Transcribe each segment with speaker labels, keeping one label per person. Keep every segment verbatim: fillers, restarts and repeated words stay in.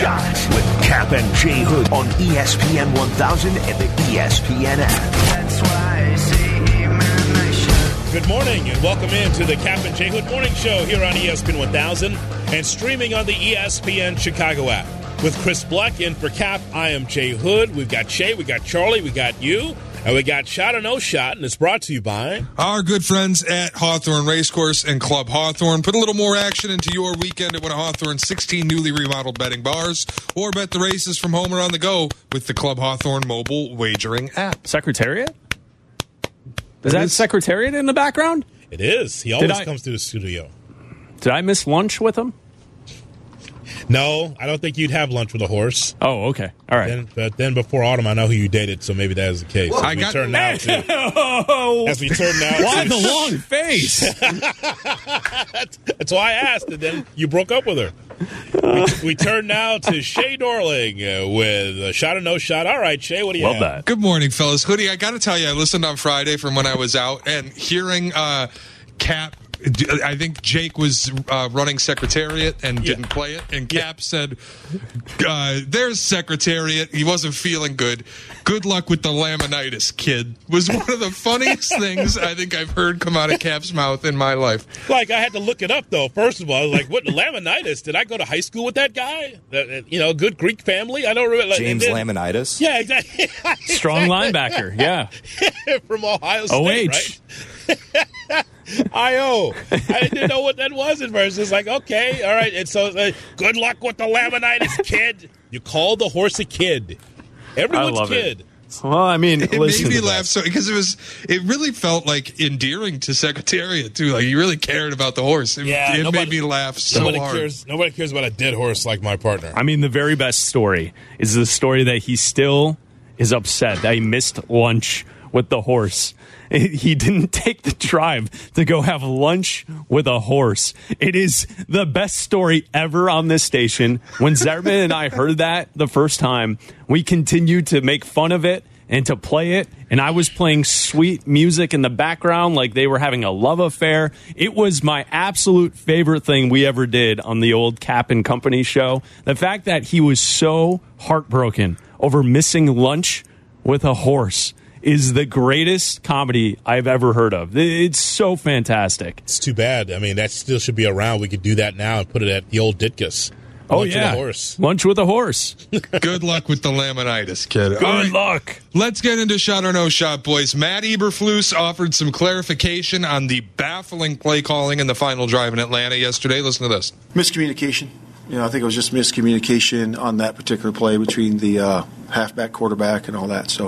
Speaker 1: Shot with Cap and J Hood on E S P N one thousand and the E S P N app. That's why I say, man,
Speaker 2: good morning and welcome into the Cap and J Hood Morning Show here on E S P N one thousand and streaming on the E S P N Chicago app. With Chris Black in for Cap, I am Jay Hood. We've got Shay, we got Charlie, we got you, and we got Shot or No Shot, and it's brought to you by
Speaker 3: our good friends at Hawthorne Racecourse and Club Hawthorne. Put a little more action into your weekend at one of Hawthorne's sixteen newly remodeled betting bars, or bet the races from home or on the go with the Club Hawthorne mobile wagering app.
Speaker 4: Secretariat? Is that is. Secretariat in the background?
Speaker 2: It is. He always
Speaker 4: I,
Speaker 2: comes to the studio.
Speaker 4: Did I miss lunch with him?
Speaker 2: No, I don't think you'd have lunch with a horse.
Speaker 4: Oh, okay. All right.
Speaker 2: Then, but then before autumn, I know who you dated, so maybe that is the case.
Speaker 3: Well,
Speaker 2: as,
Speaker 3: I
Speaker 2: we
Speaker 3: got,
Speaker 2: turn now to, as we turn now
Speaker 4: why
Speaker 2: to...
Speaker 4: the long face?
Speaker 2: that's, that's why I asked, and then you broke up with her. We, we turn now to Shay Dorling uh, with a Shot or No Shot. All right, Shay, what do you
Speaker 4: Love
Speaker 2: have?
Speaker 4: That.
Speaker 3: Good morning, fellas. Hoodie, I got to tell you, I listened on Friday from when I was out, and hearing uh, Cap... I think Jake was uh, running Secretariat and yeah. didn't play it. And Cap yeah. said, uh, there's Secretariat. He wasn't feeling good. Good luck with the laminitis, kid. Was one of the funniest things I think I've heard come out of Cap's mouth in my life.
Speaker 2: Like, I had to look it up, though. First of all, I was like, what, laminitis? Did I go to high school with that guy? Uh, you know, good Greek family? I don't remember.
Speaker 5: James then, Laminitis?
Speaker 2: Yeah, exactly.
Speaker 4: Strong linebacker, yeah.
Speaker 2: From Ohio State,
Speaker 4: O H.
Speaker 2: Right? I O. I didn't know what that was at first. It's like, okay, all right. And so, uh, good luck with the laminitis, kid. You call the horse a kid. Everyone's
Speaker 4: I love
Speaker 2: kid.
Speaker 4: It. Well, I mean,
Speaker 3: it made me laugh so because it was. It really felt like endearing to Secretariat too. Like he really cared about the horse. It,
Speaker 2: yeah,
Speaker 3: it
Speaker 2: nobody,
Speaker 3: made me laugh so
Speaker 2: nobody
Speaker 3: hard.
Speaker 2: Cares, nobody cares about a dead horse like my partner.
Speaker 4: I mean, the very best story is the story that he still is upset that he missed lunch with the horse. He didn't take the drive to go have lunch with a horse. It is the best story ever on this station. When Zerman and I heard that the first time, we continued to make fun of it and to play it. And I was playing sweet music in the background like they were having a love affair. It was my absolute favorite thing we ever did on the old Cap and Company show. The fact that he was so heartbroken over missing lunch with a horse is the greatest comedy I've ever heard of. It's so fantastic.
Speaker 2: It's too bad. I mean, that still should be around. We could do that now and put it at the old Ditkus.
Speaker 4: Oh,
Speaker 2: Lunch
Speaker 4: yeah.
Speaker 2: with a horse.
Speaker 4: Lunch with a horse.
Speaker 3: Good luck with the laminitis, kid.
Speaker 4: Good
Speaker 3: right.
Speaker 4: luck.
Speaker 3: Let's get into Shot or No Shot, boys. Matt Eberflus offered some clarification on the baffling play calling in the final drive in Atlanta yesterday. Listen to this.
Speaker 6: Miscommunication. You know, I think it was just miscommunication on that particular play between the uh, halfback, quarterback, and all that. So.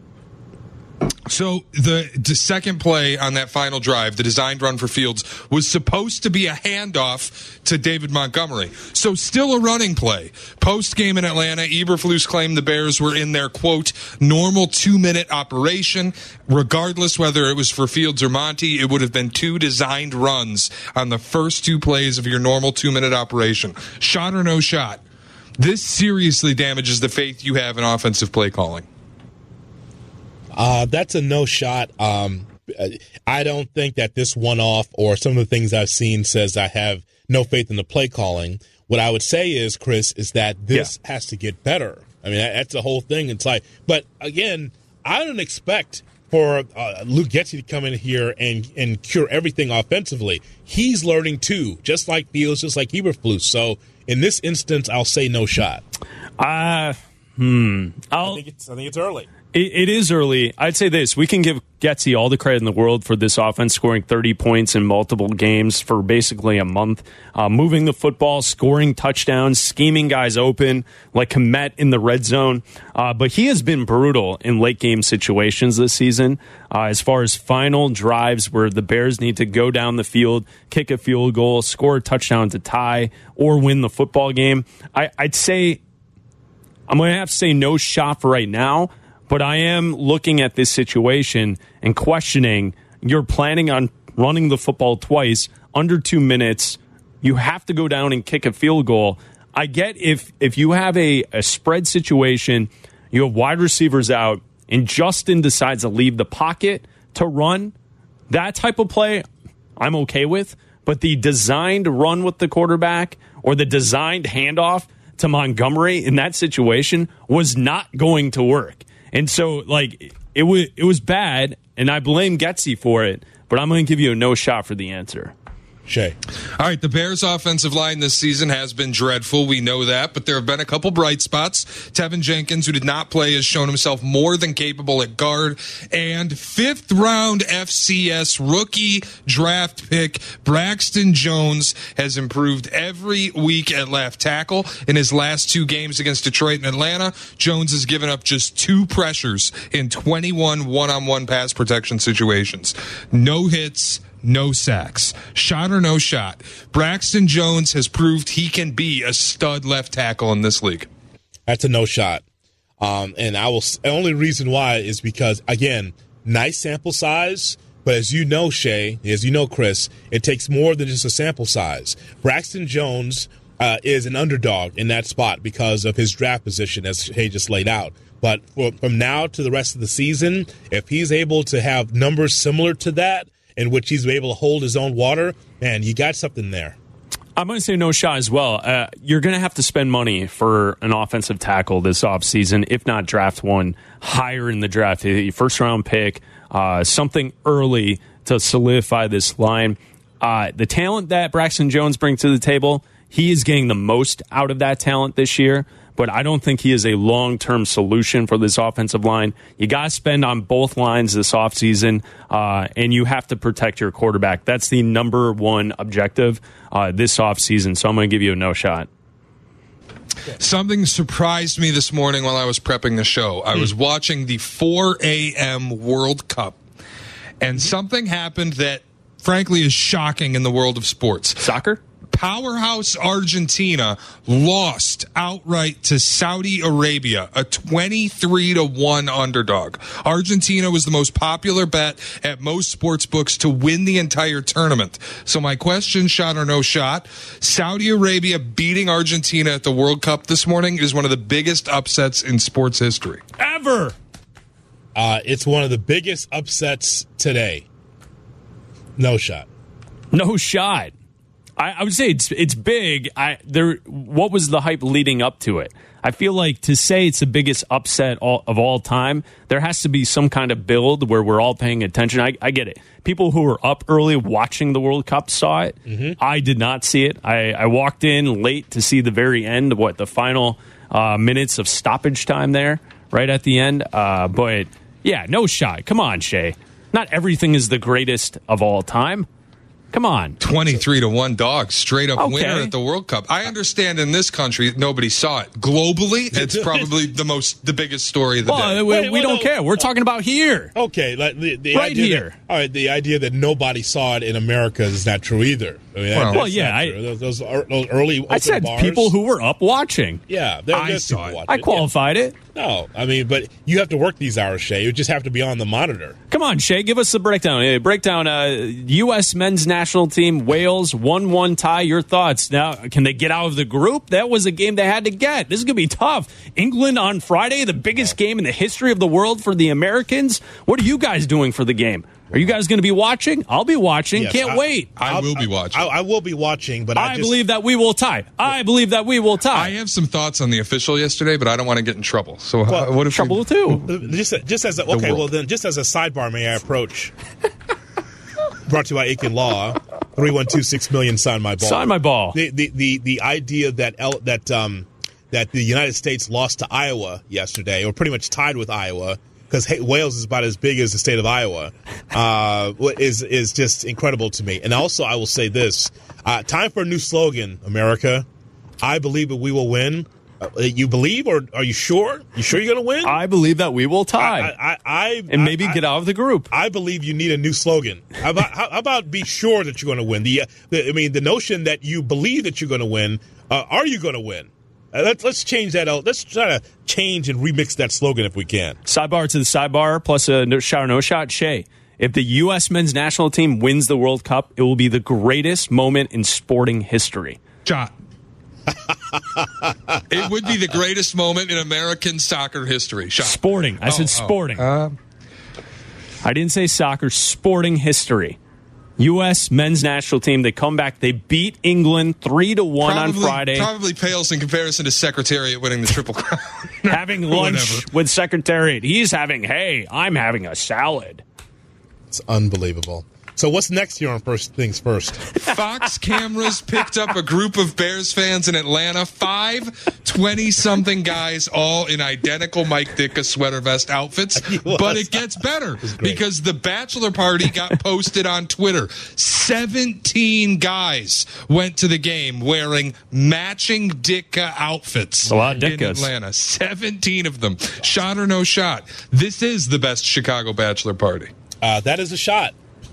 Speaker 3: So the, the second play on that final drive, the designed run for Fields, was supposed to be a handoff to David Montgomery. So still a running play. Post-game in Atlanta, Eberflus claimed the Bears were in their, quote, normal two-minute operation. Regardless whether it was for Fields or Monty, it would have been two designed runs on the first two plays of your normal two-minute operation. Shot or no shot? This seriously damages the faith you have in offensive play calling.
Speaker 2: Uh, that's a no shot. Um, I don't think that this one-off or some of the things I've seen says I have no faith in the play calling. What I would say is, Chris, is that this yeah. has to get better. I mean, that's the whole thing. It's like, but again, I don't expect for uh, Luke Getsy to come in here and, and cure everything offensively. He's learning too, just like Fields, just like Eberflus. So in this instance, I'll say no shot.
Speaker 4: Uh, hmm. I'll,
Speaker 2: I think it's I think it's early.
Speaker 4: It, it is early. I'd say this. We can give Getsy all the credit in the world for this offense scoring thirty points in multiple games for basically a month, uh, moving the football, scoring touchdowns, scheming guys open like Kmet in the red zone. Uh, but he has been brutal in late-game situations this season uh, as far as final drives where the Bears need to go down the field, kick a field goal, score a touchdown to tie, or win the football game. I, I'd say I'm going to have to say no shot for right now. But I am looking at this situation and questioning, you're planning on running the football twice, under two minutes. You have to go down and kick a field goal. I get if if you have a, a spread situation, you have wide receivers out, and Justin decides to leave the pocket to run, that type of play I'm okay with. But the designed run with the quarterback or the designed handoff to Montgomery in that situation was not going to work. And so, like, it was it was bad, and I blame Getsy for it, but I'm going to give you a no shot for the answer.
Speaker 2: Shay.
Speaker 3: All right, the Bears' offensive line this season has been dreadful. We know that, but there have been a couple bright spots. Tevin Jenkins, who did not play, has shown himself more than capable at guard. And fifth-round F C S rookie draft pick Braxton Jones has improved every week at left tackle. In his last two games against Detroit and Atlanta, Jones has given up just two pressures in twenty-one one-on-one pass protection situations. No hits, no sacks. Shot or no shot. Braxton Jones has proved he can be a stud left tackle in this league.
Speaker 2: That's a no shot. Um, and I will. The only reason why is because, again, nice sample size. But as you know, Shay, as you know, Chris, it takes more than just a sample size. Braxton Jones uh, is an underdog in that spot because of his draft position, as Shay just laid out. But for, from now to the rest of the season, if he's able to have numbers similar to that, in which he's able to hold his own water, man, you got something there.
Speaker 4: I'm going to say no shot as well. Uh, you're going to have to spend money for an offensive tackle this offseason, if not draft one higher in the draft. A first-round pick, uh, something early to solidify this line. Uh, the talent that Braxton Jones brings to the table, he is getting the most out of that talent this year. But I don't think he is a long-term solution for this offensive line. You got to spend on both lines this offseason, uh, and you have to protect your quarterback. That's the number one objective uh, this offseason, so I'm going to give you a no shot.
Speaker 3: Something surprised me this morning while I was prepping the show. I was watching the four a.m. World Cup, and something happened that, frankly, is shocking in the world of sports.
Speaker 4: Soccer?
Speaker 3: Powerhouse Argentina lost outright to Saudi Arabia, a twenty-three to one underdog. Argentina was the most popular bet at most sports books to win the entire tournament. So my question, shot or no shot, Saudi Arabia beating Argentina at the World Cup this morning is one of the biggest upsets in sports history.
Speaker 4: Ever!
Speaker 2: Uh, it's one of the biggest upsets today. No shot.
Speaker 4: No shot. I, I would say it's it's big. I there. What was the hype leading up to it? I feel like to say it's the biggest upset all, of all time, there has to be some kind of build where we're all paying attention. I, I get it. People who were up early watching the World Cup saw it. Mm-hmm. I did not see it. I, I walked in late to see the very end, what, the final uh, minutes of stoppage time there, right at the end. Uh, but, yeah, no shot. Come on, Shay. Not everything is the greatest of all time. Come on.
Speaker 3: twenty-three to one dog, straight up
Speaker 4: Okay.
Speaker 3: winner at the World Cup. I understand in this country, nobody saw it. Globally, it's probably the most, the biggest story of the
Speaker 4: Well,
Speaker 3: day.
Speaker 4: we,
Speaker 2: Wait,
Speaker 4: we
Speaker 2: wait,
Speaker 4: don't
Speaker 2: no.
Speaker 4: care. We're talking about here.
Speaker 2: Okay, like the, the
Speaker 4: Right
Speaker 2: idea
Speaker 4: here.
Speaker 2: That, all right, the idea that nobody saw it in America is not true either. I mean, that-
Speaker 3: Well-
Speaker 2: that's
Speaker 4: Well, yeah,
Speaker 2: not
Speaker 4: I-
Speaker 2: true. those, those, are- those early open
Speaker 4: I said
Speaker 2: bars,
Speaker 4: people who were up watching.
Speaker 2: yeah, there,
Speaker 3: I
Speaker 2: there's
Speaker 3: saw
Speaker 2: people
Speaker 3: it.
Speaker 2: watching
Speaker 4: I
Speaker 2: yeah.
Speaker 4: qualified it.
Speaker 2: No, I mean, but you have to work these hours, Shay. You just have to be on the monitor.
Speaker 4: Come on, Shay, give us the breakdown. Uh, breakdown, uh, U S men's national team, Wales, one one tie. Your thoughts. Now, can they get out of the group? That was a game they had to get. This is going to be tough. England on Friday, the biggest game in the history of the world for the Americans. What are you guys doing for the game? Are you guys going to be watching? I'll be watching.
Speaker 2: Yes,
Speaker 4: Can't
Speaker 2: I-
Speaker 4: wait.
Speaker 3: I
Speaker 2: I'll-
Speaker 3: will be watching.
Speaker 2: I, I will be watching, but I,
Speaker 4: I
Speaker 2: just,
Speaker 4: believe that we will tie. I believe that we will tie.
Speaker 3: I have some thoughts on the official yesterday, but I don't want to get in trouble. So
Speaker 2: Well,
Speaker 3: uh, what if
Speaker 4: Trouble
Speaker 3: we,
Speaker 4: too.
Speaker 2: Just, just as a, okay,
Speaker 3: world.
Speaker 2: well then, just as a sidebar, may I approach? Brought to you by Aiken Law, three one two six million. Sign my ball.
Speaker 4: Sign my ball.
Speaker 2: The the the, the idea that El, that um that the United States lost to Iowa yesterday, or pretty much tied with Iowa, because Wales is about as big as the state of Iowa, uh, is is just incredible to me. And also, I will say this: uh, time for a new slogan, America. I believe that we will win. Uh, you believe, or are you sure? You sure you're going to win?
Speaker 4: I believe that we will tie.
Speaker 2: I, I, I,
Speaker 4: and maybe
Speaker 2: I,
Speaker 4: get out of the group.
Speaker 2: I believe you need a new slogan. How about, how about be sure that you're going to win? The, uh, the I mean, the notion that you believe that you're going to win. Uh, are you going to win? Uh, let's let's change that out. Let's try to change and remix that slogan if we can.
Speaker 4: Sidebar to the sidebar, plus a no shot or no shot. Shay, if the U S men's national team wins the World Cup, it will be the greatest moment in sporting history.
Speaker 3: Shot. It would be the greatest moment in American soccer history. Shot.
Speaker 4: Sporting. I
Speaker 3: Oh,
Speaker 4: said
Speaker 3: oh.
Speaker 4: sporting.
Speaker 3: Uh,
Speaker 4: I didn't say soccer. Sporting history. U S men's national team. They come back. They beat England three to one
Speaker 3: probably,
Speaker 4: on Friday.
Speaker 3: Probably pales in comparison to Secretariat winning the Triple Crown.
Speaker 4: Having lunch
Speaker 3: Whatever.
Speaker 4: with Secretariat. He's having, hey, I'm having a salad.
Speaker 2: It's unbelievable. So what's next here on First Things First?
Speaker 3: Fox cameras picked up a group of Bears fans in Atlanta, five twenty-something guys, all in identical Mike Ditka sweater vest outfits. But it gets better because the bachelor party got posted on Twitter. seventeen guys went to the game wearing matching Ditka outfits
Speaker 4: A lot of
Speaker 3: in
Speaker 4: Ditkas.
Speaker 3: Atlanta. seventeen of them. Shot or no shot. This is the best Chicago bachelor party.
Speaker 2: Uh, that is a shot.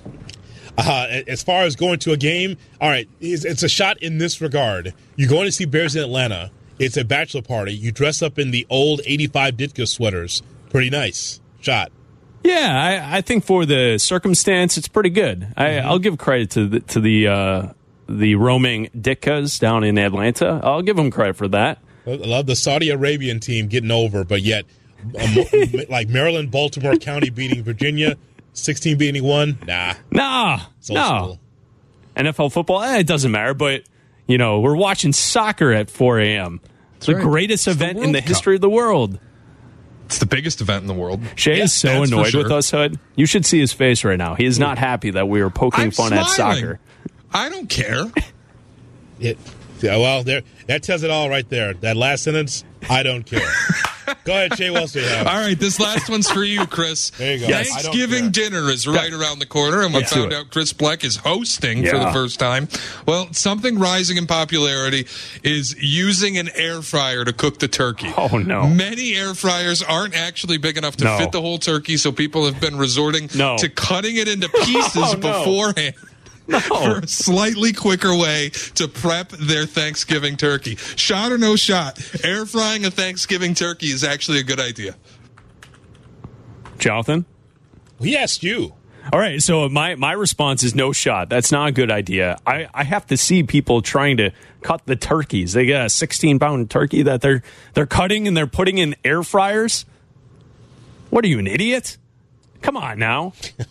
Speaker 2: Uh, as far as going to a game, all right, it's, it's a shot in this regard. You're going to see Bears in Atlanta. It's a bachelor party. You dress up in the old eighty-five Ditka sweaters. Pretty nice. Shot.
Speaker 4: Yeah, I, I think for the circumstance, it's pretty good. I,
Speaker 2: Mm-hmm.
Speaker 4: I'll give credit to the, to the uh, the roaming Ditkas down in Atlanta. I'll give them credit for that.
Speaker 2: I love the Saudi Arabian team getting over, but yet, um, like Maryland, Baltimore County beating Virginia, sixteen beating one. Nah.
Speaker 4: Nah,
Speaker 2: It's old
Speaker 4: no.
Speaker 2: school.
Speaker 4: N F L football, eh, it doesn't matter, but, you know, we're watching soccer at four a.m. It's the
Speaker 3: right.
Speaker 4: greatest
Speaker 3: It's the
Speaker 4: event in
Speaker 3: World
Speaker 4: the
Speaker 3: Cup.
Speaker 4: history of the world.
Speaker 3: It's the biggest event in the world.
Speaker 4: Shay
Speaker 2: Yeah,
Speaker 4: is so
Speaker 3: that's for
Speaker 4: annoyed
Speaker 3: sure.
Speaker 4: with us, Hood. You should see his face right now. He is not happy that we are poking
Speaker 3: I'm
Speaker 4: fun
Speaker 3: smiling.
Speaker 4: at soccer.
Speaker 3: I don't care.
Speaker 2: It, yeah, well, there that tells it all right there. That last sentence, I don't care. Go ahead, Shay. What else do you have?
Speaker 3: All right, this last one's for you, Chris.
Speaker 2: There you go. Yes. I don't
Speaker 3: Thanksgiving
Speaker 2: care.
Speaker 3: dinner is right around the corner, and we
Speaker 4: Let's do
Speaker 3: found
Speaker 4: it.
Speaker 3: out Chris Bleck is hosting for
Speaker 4: Yeah.
Speaker 3: the first time. Well, something rising in popularity is using an air fryer to cook the turkey.
Speaker 4: Oh, no.
Speaker 3: Many air fryers aren't actually big enough to
Speaker 4: No.
Speaker 3: fit the whole turkey, so people have been resorting
Speaker 4: No.
Speaker 3: to cutting it into pieces
Speaker 4: Oh, no.
Speaker 3: beforehand. For a slightly quicker way to prep their Thanksgiving turkey. Shot or no shot, air frying a Thanksgiving turkey is actually a good idea.
Speaker 4: Jonathan?
Speaker 2: He asked you.
Speaker 4: All right, so my, my response is no shot. That's not a good idea. I, I have to see people trying to cut the turkeys. They got a sixteen-pound turkey that they're they're cutting and they're putting in air fryers. What are you, an idiot? Come on now.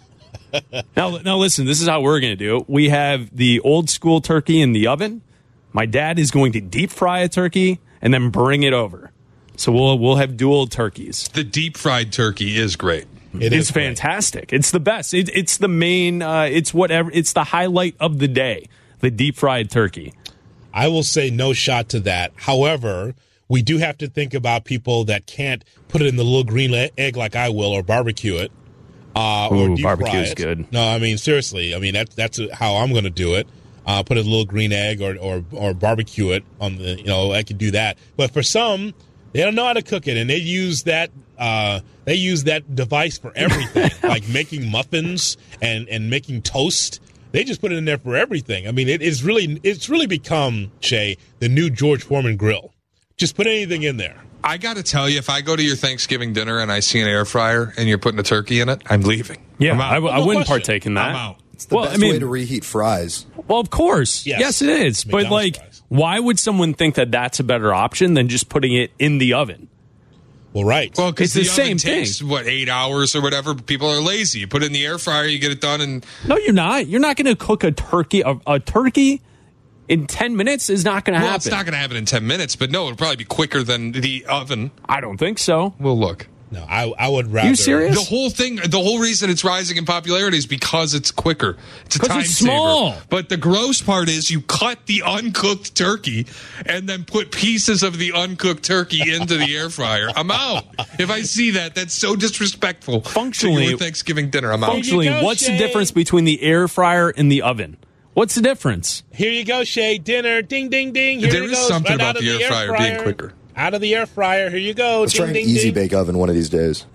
Speaker 4: now, now listen, this is how we're going to do it. We have the old school turkey in the oven. My dad is going to deep fry a turkey and then bring it over. So we'll we'll have dual turkeys.
Speaker 3: The deep fried turkey is great.
Speaker 2: It
Speaker 4: It's
Speaker 2: is great.
Speaker 4: fantastic. It's the best. It, it's the main. Uh, it's whatever. It's the highlight of the day. The deep fried turkey.
Speaker 2: I will say no shot to that. However, we do have to think about people that can't put it in the little green le- egg like I will, or barbecue it, uh, or
Speaker 4: Ooh,
Speaker 2: deep
Speaker 4: barbecue
Speaker 2: fry
Speaker 4: is
Speaker 2: it.
Speaker 4: good.
Speaker 2: No, I mean seriously. I mean that's that's how I'm going to do it. Uh, put a little green egg or, or or barbecue it on the. You know, I could do that. But for some, they don't know how to cook it, and they use that. Uh, they use that device for everything, like making muffins and, and making toast. They just put it in there for everything. I mean, it is really it's really become, Shay, the new George Foreman grill. Just put anything in there.
Speaker 3: I got to tell you, if I go to your Thanksgiving dinner and I see an air fryer and you're putting a turkey in it, I'm leaving.
Speaker 4: Yeah,
Speaker 3: I'm out.
Speaker 4: I, w- I
Speaker 2: No
Speaker 4: wouldn't
Speaker 2: question.
Speaker 4: partake in that.
Speaker 3: I'm out.
Speaker 5: It's the
Speaker 4: Well,
Speaker 5: best
Speaker 4: I mean-
Speaker 5: way to reheat fries.
Speaker 4: Well, of course.
Speaker 2: Yes.
Speaker 4: Yes, it is. But
Speaker 2: McDonald's
Speaker 4: like,
Speaker 2: fries.
Speaker 4: why would someone think that that's a better option than just putting it in the oven?
Speaker 2: Well, right.
Speaker 3: Well, because
Speaker 4: It's
Speaker 3: the,
Speaker 4: the
Speaker 3: oven
Speaker 4: same
Speaker 3: takes,
Speaker 4: thing.
Speaker 3: what, eight hours or whatever. People are lazy. You put it in the air fryer, you get it done, and
Speaker 4: No, you're not. You're not going to cook a turkey. A, a turkey in ten minutes is not going to
Speaker 3: well,
Speaker 4: happen.
Speaker 3: it's not going to happen in ten minutes. But no, it'll probably be quicker than the oven.
Speaker 4: I don't think so.
Speaker 3: We'll look.
Speaker 2: No, I I would rather.
Speaker 4: You serious?
Speaker 3: The whole thing, the whole reason it's rising in popularity is because it's quicker. It's a
Speaker 4: 'Cause
Speaker 3: time
Speaker 4: it's small.
Speaker 3: saver. But the gross part is you cut the uncooked turkey and then put pieces of the uncooked turkey into the air fryer. I'm out. If I see that, that's so disrespectful.
Speaker 4: Functionally-
Speaker 3: to your Thanksgiving dinner, I'm out.
Speaker 4: Functionally,
Speaker 2: go,
Speaker 4: what's
Speaker 2: Shay.
Speaker 4: the difference between the air fryer and the oven? What's the difference?
Speaker 2: Here you go, Shay. Dinner. Ding, ding, ding. Here
Speaker 3: There
Speaker 2: it
Speaker 3: is
Speaker 2: goes.
Speaker 3: something
Speaker 2: Right
Speaker 3: about
Speaker 2: out of
Speaker 3: the air fryer being quicker.
Speaker 2: Out of the air fryer. Here you go.
Speaker 5: Let's
Speaker 2: ding,
Speaker 5: try an
Speaker 2: ding,
Speaker 5: easy
Speaker 2: ding.
Speaker 5: bake oven one of these days.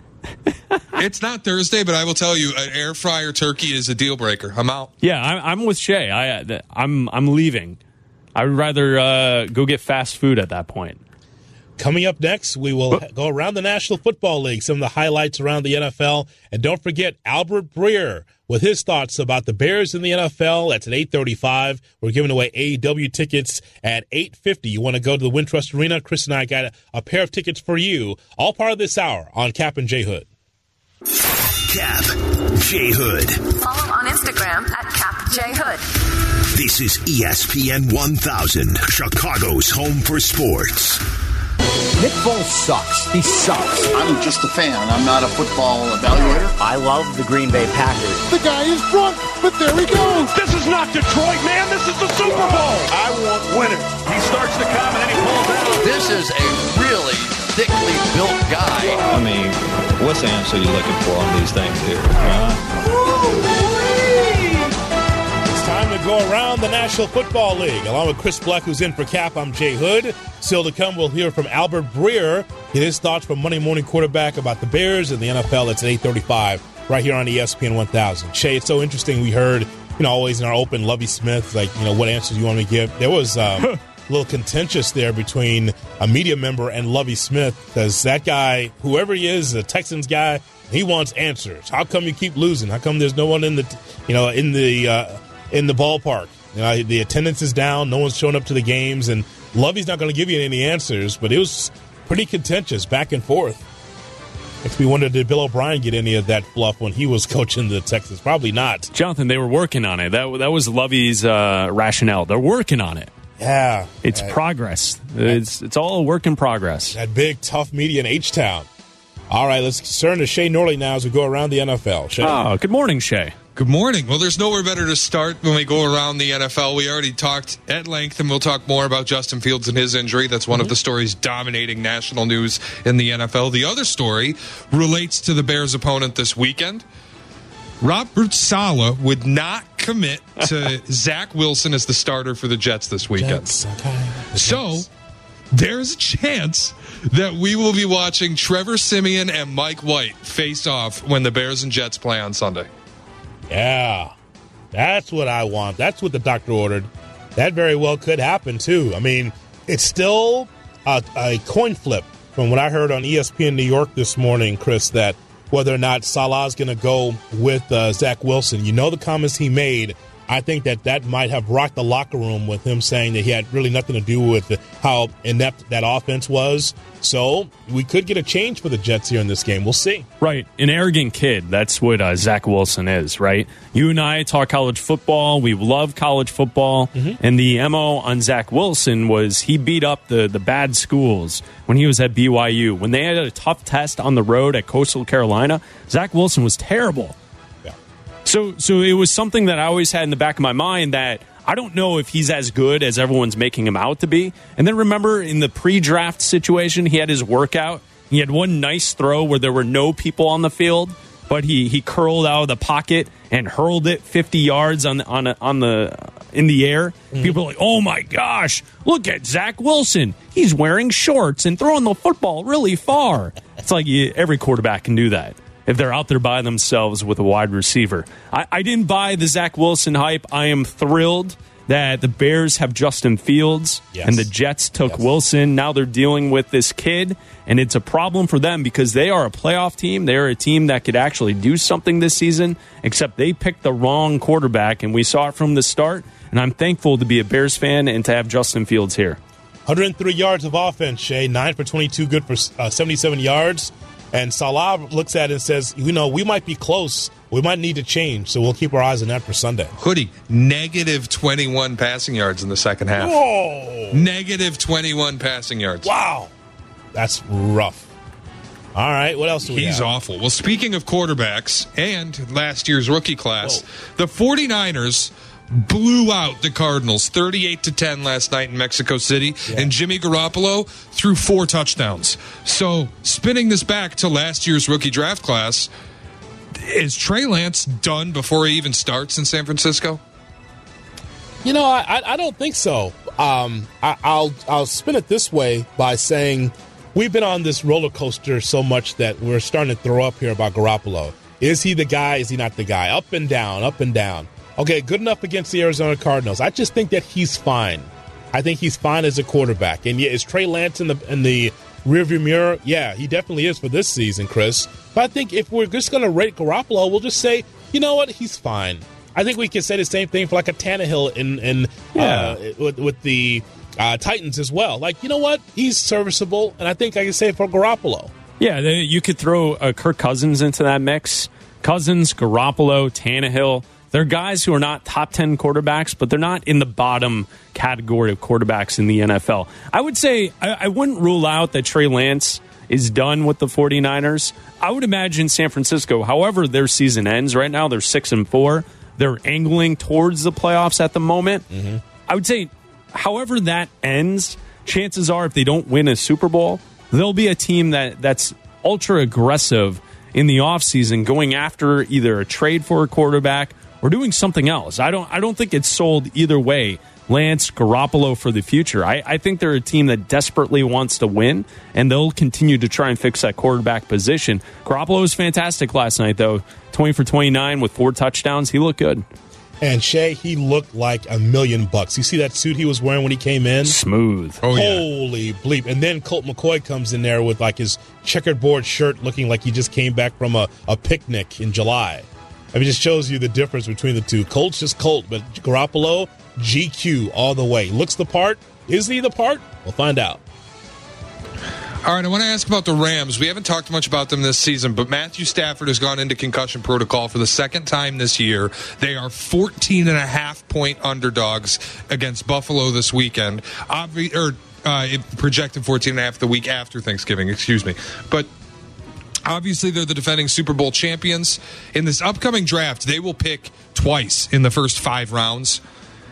Speaker 3: It's not Thursday, but I will tell you, an air fryer turkey is a deal breaker. I'm out.
Speaker 4: Yeah, I, I'm with Shay. I, uh, I'm I'm leaving. I would rather uh, go get fast food at that point.
Speaker 2: Coming up next, we will go around the National Football League, some of the highlights around the N F L. And don't forget Albert Breer with his thoughts about the Bears in the N F L. That's at eight thirty-five. We're giving away A E W tickets at eight fifty. You want to go to the Wintrust Arena? Chris and I got a, a pair of tickets for you. All part of this hour on Cap and J Hood.
Speaker 1: Cap, J Hood.
Speaker 7: Follow on Instagram at Cap Jay Hood.
Speaker 1: This is E S P N one thousand, Chicago's home for sports.
Speaker 8: Nick Foles sucks. He sucks.
Speaker 9: I'm just a fan. I'm not a football evaluator.
Speaker 8: I love the Green Bay Packers.
Speaker 10: The guy is drunk, but there he goes.
Speaker 11: This is not Detroit, man. This is the Super Bowl.
Speaker 12: I want winners. He starts to come and then he pulls out.
Speaker 13: This is a really thickly built guy.
Speaker 14: I mean, what's the answer you're looking for on these things here? Uh-huh.
Speaker 2: Time to go around the National Football League. Along with Chris Black, who's in for Cap, I'm Jay Hood. Still to come, we'll hear from Albert Breer, get his thoughts from Monday Morning Quarterback about the Bears and the N F L. That's at eight thirty-five right here on E S P N one thousand. Shay, it's so interesting. We heard, you know, always in our open, Lovie Smith, like, you know, what answers you want me to give. There was um, a little contentious there between a media member and Lovie Smith because that guy, whoever he is, the Texans guy, he wants answers. How come you keep losing? How come there's no one in the, you know, in the uh, in the ballpark? You know, the attendance is down. No one's showing up to the games, and Lovey's not going to give you any answers. But it was pretty contentious, back and forth. Makes me wonder, did Bill O'Brien get any of that fluff when he was coaching the Texans? Probably not.
Speaker 4: Jonathan, they were working on it. That that was Lovey's uh, rationale. They're working on it.
Speaker 2: Yeah,
Speaker 4: it's
Speaker 2: that,
Speaker 4: progress. It's it's all a work in progress.
Speaker 2: That big tough media in H-Town. All right, let's turn to Shay Norley now as we go around the N F L. Shay.
Speaker 4: Oh, good morning, Shay.
Speaker 3: Good morning. Well, there's nowhere better to start when we go around the N F L. We already talked at length, and we'll talk more about Justin Fields and his injury. That's one mm-hmm. of the stories dominating national news in the N F L. The other story relates to the Bears' opponent this weekend. Robert Saleh would not commit to Zach Wilson as the starter for the Jets this weekend.
Speaker 2: Jets, okay.
Speaker 3: So there's a chance that we will be watching Trevor Siemian and Mike White face off when the Bears and Jets play on Sunday.
Speaker 2: Yeah, that's what I want. That's what the doctor ordered. That very well could happen, too. I mean, it's still a, a coin flip from what I heard on E S P N New York this morning, Chris, that whether or not Salah's going to go with uh, Zach Wilson. You know the comments he made. I think that that might have rocked the locker room with him saying that he had really nothing to do with the, how inept that offense was. So we could get a change for the Jets here in this game. We'll see.
Speaker 4: Right. An arrogant kid. That's what uh, Zach Wilson is, right? You and I talk college football. We love college football. Mm-hmm. And the M O on Zach Wilson was he beat up the, the bad schools when he was at B Y U. When they had a tough test on the road at Coastal Carolina, Zach Wilson was terrible. So so it was something that I always had in the back of my mind that I don't know if he's as good as everyone's making him out to be. And then remember in the pre-draft situation, he had his workout. He had one nice throw where there were no people on the field, but he, he curled out of the pocket and hurled it fifty yards on the, on a, on the in the air. Mm-hmm. People are like, "Oh my gosh, look at Zach Wilson. He's wearing shorts and throwing the football really far." It's like yeah, every quarterback can do that if they're out there by themselves with a wide receiver. I, I didn't buy the Zach Wilson hype. I am thrilled that the Bears have Justin Fields yes. and the Jets took yes. Wilson. Now they're dealing with this kid, and it's a problem for them because they are a playoff team. They are a team that could actually do something this season, except they picked the wrong quarterback, and we saw it from the start, and I'm thankful to be a Bears fan and to have Justin Fields here.
Speaker 2: one hundred three yards of offense, Shay. nine for twenty-two, good for uh, seventy-seven yards. And Salah looks at it and says, you know, we might be close. We might need to change, so we'll keep our eyes on that for Sunday.
Speaker 3: Hoodie, negative twenty-one passing yards in the second half.
Speaker 2: Whoa!
Speaker 3: Negative twenty-one passing yards.
Speaker 2: Wow. That's rough. All right, what else do we
Speaker 3: He's
Speaker 2: have?
Speaker 3: awful. Well, speaking of quarterbacks and last year's rookie class, Whoa. the 49ers blew out the Cardinals thirty-eight to ten last night in Mexico City, yeah. and Jimmy Garoppolo threw four touchdowns. So, spinning this back to last year's rookie draft class, is Trey Lance done before he even starts in San Francisco?
Speaker 2: You know, I I don't think so. Um, I, I'll I'll spin it this way by saying we've been on this roller coaster so much that we're starting to throw up here about Garoppolo. Is he the guy? Is he not the guy? Up and down, up and down. Okay, good enough against the Arizona Cardinals. I just think that he's fine. I think he's fine as a quarterback. And yeah, is Trey Lance in the in the rearview mirror? Yeah, he definitely is for this season, Chris. But I think if we're just going to rate Garoppolo, we'll just say, you know what, he's fine. I think we can say the same thing for like a Tannehill in, in yeah. uh, with, with the uh, Titans as well. Like, you know what, he's serviceable, and I think I can say it for Garoppolo.
Speaker 4: Yeah, you could throw uh, Kirk Cousins into that mix. Cousins, Garoppolo, Tannehill. They're guys who are not top ten quarterbacks, but they're not in the bottom category of quarterbacks in the N F L. I would say I, I wouldn't rule out that Trey Lance is done with the 49ers. I would imagine San Francisco, however their season ends, right now they're six and four. They're angling towards the playoffs at the moment. Mm-hmm. I would say, however that ends, chances are if they don't win a Super Bowl, there'll be a team that, that's ultra aggressive in the offseason going after either a trade for a quarterback or doing something else. I don't I don't think it's sold either way, Lance, Garoppolo for the future. I, I think they're a team that desperately wants to win, and they'll continue to try and fix that quarterback position. Garoppolo was fantastic last night, though. twenty for twenty-nine with four touchdowns. He looked good.
Speaker 2: And Shay, he looked like a million bucks. You see that suit he was wearing when he came in?
Speaker 4: Smooth.
Speaker 2: Oh, yeah. Holy bleep. And then Colt McCoy comes in there with like his checkered board shirt looking like he just came back from a, a picnic in July. I mean, it just shows you the difference between the two. Colt's just Colt, but Garoppolo, G Q all the way. Looks the part. Is he the part? We'll find out.
Speaker 3: All right, I want to ask about the Rams. We haven't talked much about them this season, but Matthew Stafford has gone into concussion protocol for the second time this year. They are fourteen and a half point underdogs against Buffalo this weekend. Obvi- or uh, projected fourteen and a half the week after Thanksgiving, excuse me. But obviously, they're the defending Super Bowl champions. In this upcoming draft, they will pick twice in the first five rounds.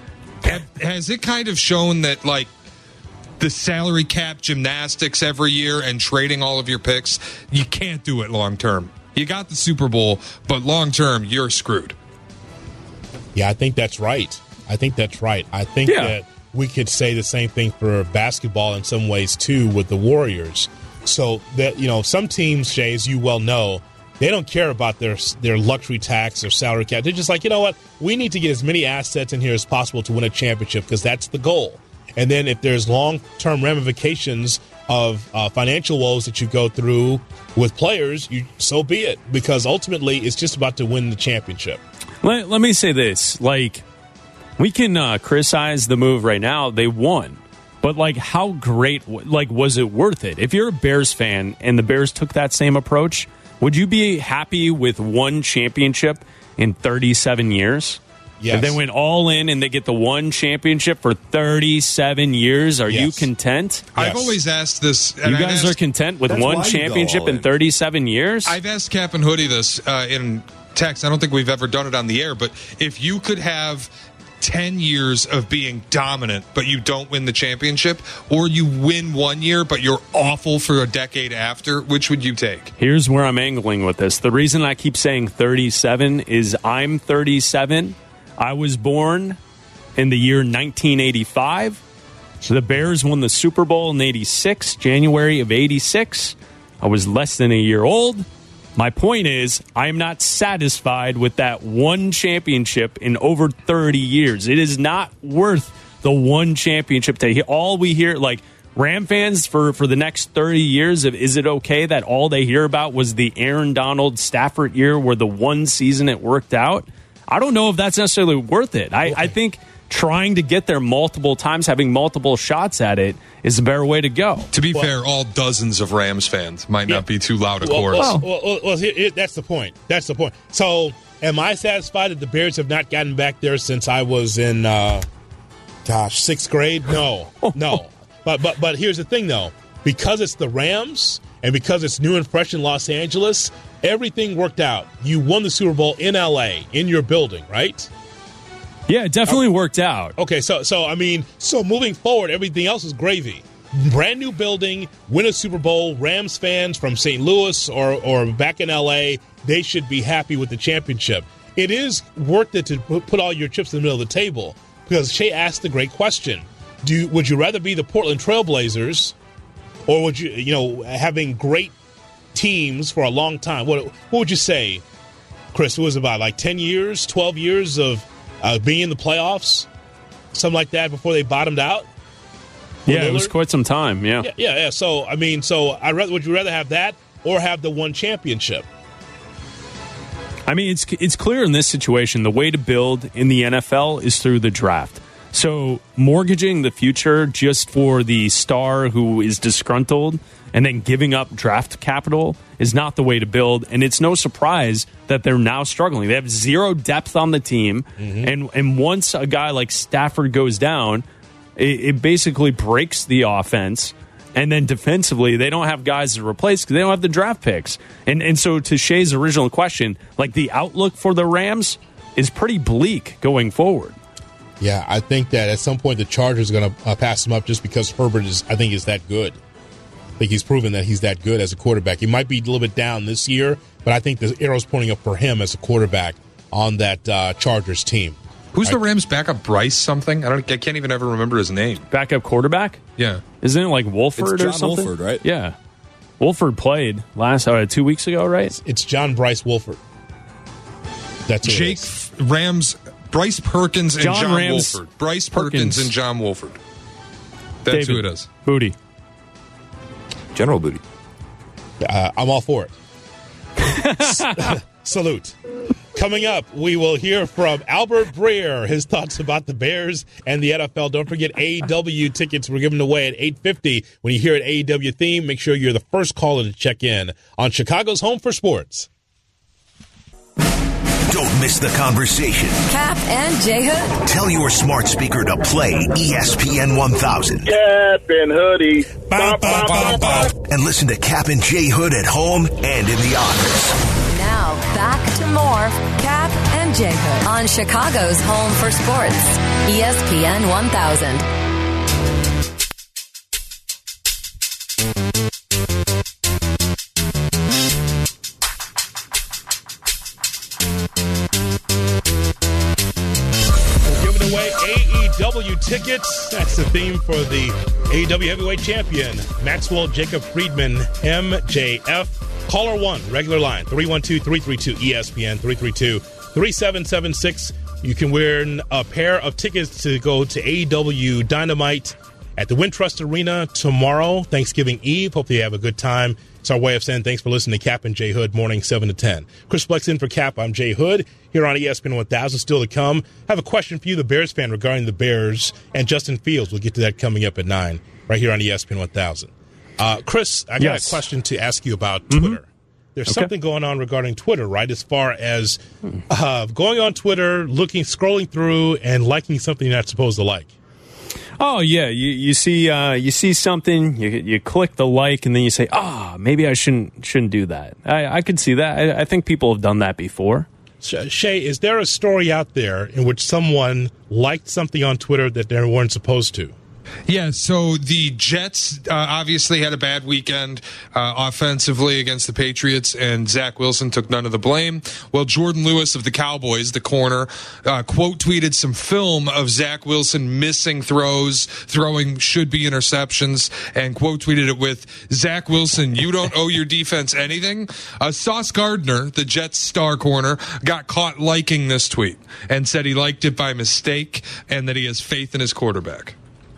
Speaker 3: Has it kind of shown that, like, the salary cap gymnastics every year and trading all of your picks, you can't do it long term? You got the Super Bowl, but long term, you're screwed.
Speaker 2: Yeah, I think that's right. I think that's right. I think
Speaker 4: yeah.
Speaker 2: that we could say the same thing for basketball in some ways, too, with the Warriors. So that, you know, some teams, Jay, as you well know, they don't care about their their luxury tax or salary cap. They're just like, you know what? We need to get as many assets in here as possible to win a championship because that's the goal. And then if there's long-term ramifications of uh, financial woes that you go through with players, you so be it. Because ultimately, it's just about to win the championship.
Speaker 4: Let, let me say this. Like, we can uh, criticize the move right now. They won. But, like, how great, like, was it worth it? If you're a Bears fan and the Bears took that same approach, would you be happy with one championship in thirty-seven years?
Speaker 2: Yes.
Speaker 4: If they went all in and they get the one championship for thirty-seven years, are yes. you content?
Speaker 3: Yes. I've always asked this.
Speaker 4: And you guys asked, are content with one championship in thirty-seven years?
Speaker 3: I've asked Cap and Hoodie this uh, in text. I don't think we've ever done it on the air, but if you could have ten years of being dominant, but you don't win the championship, or you win one year, but you're awful for a decade after, which would you take?
Speaker 4: Here's where I'm angling with this. The reason I keep saying thirty-seven is I'm thirty-seven. I was born in the year nineteen eighty-five. So the Bears won the Super Bowl in eighty-six, January of eighty-six. I was less than a year old. My point is, I am not satisfied with that one championship in over thirty years. It is not worth the one championship to all we hear, like Ram fans for, for the next thirty years, of is it okay that all they hear about was the Aaron Donald Stafford year where the one season it worked out? I don't know if that's necessarily worth it. I, I think trying to get there multiple times, having multiple shots at it, is a better way to go.
Speaker 3: To be
Speaker 2: well,
Speaker 3: fair, all dozens of Rams fans might
Speaker 2: yeah.
Speaker 3: not be too loud a
Speaker 2: well,
Speaker 3: chorus.
Speaker 2: Well, well, well, well here, here, that's the point. That's the point. So, am I satisfied that the Bears have not gotten back there since I was in, uh, gosh, sixth grade? No, no. But but but here's the thing, though. Because it's the Rams and because it's new and fresh in Los Angeles, everything worked out. You won the Super Bowl in L A, in your building, right?
Speaker 4: Yeah, it definitely worked out.
Speaker 2: Okay, so so I mean, so moving forward, everything else is gravy. Brand new building, win a Super Bowl. Rams fans from Saint Louis or or back in L A, they should be happy with the championship. It is worth it to put all your chips in the middle of the table because Shay asked the great question: Do you, would you rather be the Portland Trailblazers, or would you, you know, having great teams for a long time? What what would you say, Chris? It was about like ten years, twelve years of Uh, being in the playoffs, something like that, before they bottomed out.
Speaker 4: Yeah, Lillard? It was quite some time. Yeah.
Speaker 2: yeah, yeah, yeah. So I mean, so I rather would you rather have that or have the one championship?
Speaker 4: I mean, it's it's clear in this situation the way to build in the N F L is through the draft. So mortgaging the future just for the star who is disgruntled and then giving up draft capital is not the way to build. And it's no surprise that they're now struggling. They have zero depth on the team. Mm-hmm. And, and once a guy like Stafford goes down, it, it basically breaks the offense. And then defensively, they don't have guys to replace because they don't have the draft picks. And and so to Shay's original question, like the outlook for the Rams is pretty bleak going forward.
Speaker 2: Yeah, I think that at some point the Chargers are going to uh, pass him up just because Herbert is, I think, is that good. I think he's proven that he's that good as a quarterback. He might be a little bit down this year, but I think the arrow's pointing up for him as a quarterback on that uh, Chargers team.
Speaker 3: Who's
Speaker 2: I,
Speaker 3: the Rams' backup? Bryce something? I don't. I can't even ever remember his name.
Speaker 4: Backup quarterback?
Speaker 3: Yeah,
Speaker 4: isn't it like Wolford
Speaker 5: it's John
Speaker 4: or something?
Speaker 5: Wolford, right?
Speaker 4: Yeah, Wolford played last uh, two weeks ago, right?
Speaker 2: It's, it's John Bryce Wolford. That's who
Speaker 3: Jake Rams, Bryce Perkins, and
Speaker 4: John,
Speaker 3: John
Speaker 4: Rams,
Speaker 3: Wolford. Bryce
Speaker 4: Perkins.
Speaker 3: Perkins and John Wolford. That's
Speaker 4: David,
Speaker 3: who it is.
Speaker 4: Booty.
Speaker 5: General Booty.
Speaker 2: Uh, I'm all for it. Salute. Coming up, we will hear from Albert Breer, his thoughts about the Bears and the N F L. Don't forget A E W tickets we're giving away at eight fifty. When you hear an A E W theme, make sure you're the first caller to check in on Chicago's Home for Sports.
Speaker 1: Don't miss the conversation.
Speaker 7: Cap and J Hood.
Speaker 1: Tell your smart speaker to play E S P N one thousand.
Speaker 11: Cap and Hoodie.
Speaker 1: Bow, bow, bow, bow. And listen to Cap and J Hood at home and in the office.
Speaker 7: Now, back to more Cap and J Hood on Chicago's Home for Sports, E S P N one thousand.
Speaker 2: A E W tickets. That's the theme for the A E W Heavyweight Champion, Maxwell Jacob Friedman, M J F. Caller one, regular line, three one two, three three two, E S P N, three three two, three seven seven six. You can win a pair of tickets to go to A E W Dynamite at the Wintrust Arena tomorrow, Thanksgiving Eve. Hopefully you have a good time. It's our way of saying thanks for listening to Cap and J Hood, morning seven to ten. Chris Flex in for Cap. I'm J Hood here on E S P N one thousand. Still to come. I have a question for you, the Bears fan, regarding the Bears and Justin Fields. We'll get to that coming up at nine, right here on E S P N one thousand. Uh, Chris, I got yes. a question to ask you about Twitter. Mm-hmm. There's okay. something going on regarding Twitter, right? As far as uh, going on Twitter, looking, scrolling through, and liking something you're not supposed to like.
Speaker 4: Oh yeah, you you see uh, you see something, you you click the like, and then you say, ah, oh, maybe I shouldn't shouldn't do that. I, I could see that. I, I think people have done that before.
Speaker 2: Shay, is there a story out there in which someone liked something on Twitter that they weren't supposed to?
Speaker 3: Yeah, so the Jets uh, obviously had a bad weekend uh, offensively against the Patriots, and Zach Wilson took none of the blame. Well, Jordan Lewis of the Cowboys, the corner, uh, quote tweeted some film of Zach Wilson missing throws, throwing should-be interceptions, and quote tweeted it with, Zach Wilson, you don't owe your defense anything? Uh, Sauce Gardner, the Jets star corner, got caught liking this tweet and said he liked it by mistake and that he has faith in his quarterback.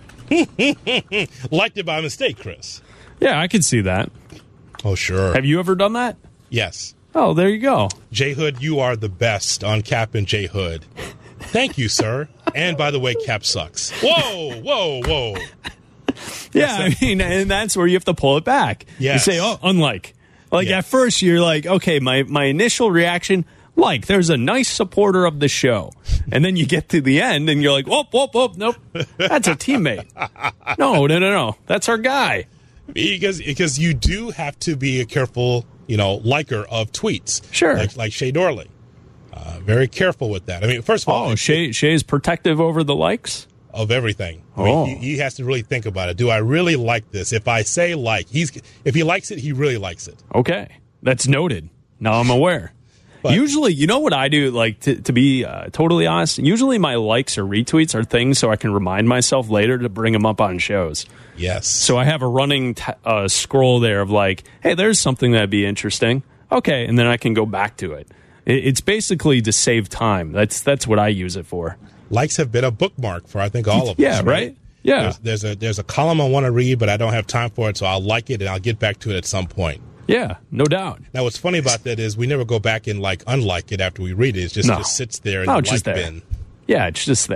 Speaker 2: Liked it by mistake, Chris.
Speaker 4: Yeah, I can see that.
Speaker 2: Oh, sure.
Speaker 4: Have you ever done that?
Speaker 2: Yes.
Speaker 4: Oh, there you go.
Speaker 2: J Hood, you are the best on Cap and J Hood. Thank you, sir. And by the way, Cap sucks. Whoa, whoa, whoa.
Speaker 4: Yeah, I mean, and that's where you have to pull it back.
Speaker 2: Yes.
Speaker 4: You say, oh, unlike. Like
Speaker 2: yes.
Speaker 4: At first, you're like, okay, my, my initial reaction, like, there's a nice supporter of the show. And then you get to the end and you're like, whoop, whoop, whoop, nope. That's a teammate. No, no, no, no. That's our guy.
Speaker 2: Because because you do have to be a careful, you know, liker of tweets.
Speaker 4: Sure.
Speaker 2: Like, like Shay Dorley. Uh, very careful with that. I mean, first of all.
Speaker 4: Oh, Shay, Shay's protective over the likes?
Speaker 2: Of everything. I
Speaker 4: oh.
Speaker 2: mean, he, he has to really think about it. Do I really like this? If I say like, he's if he likes it, he really likes it.
Speaker 4: Okay. That's noted. Now I'm aware. But usually, you know what I do, like, to, to be uh, totally honest, usually my likes or retweets are things so I can remind myself later to bring them up on shows.
Speaker 2: Yes.
Speaker 4: So I have a running t- uh, scroll there of like, hey, there's something that'd be interesting. Okay, and then I can go back to it. it. It's basically to save time. That's that's what I use it for.
Speaker 2: Likes have been a bookmark for, I think, all of
Speaker 4: yeah,
Speaker 2: us.
Speaker 4: Yeah, right? Yeah.
Speaker 2: There's, there's, a, there's a column I want to read, but I don't have time for it, so I'll like it and I'll get back to it at some point.
Speaker 4: Yeah, no doubt.
Speaker 2: Now, what's funny about that is we never go back and like unlike it after we read it. It just,
Speaker 4: no.
Speaker 2: just sits there in
Speaker 4: no,
Speaker 2: the like
Speaker 4: there.
Speaker 2: bin.
Speaker 4: Yeah, it's just there.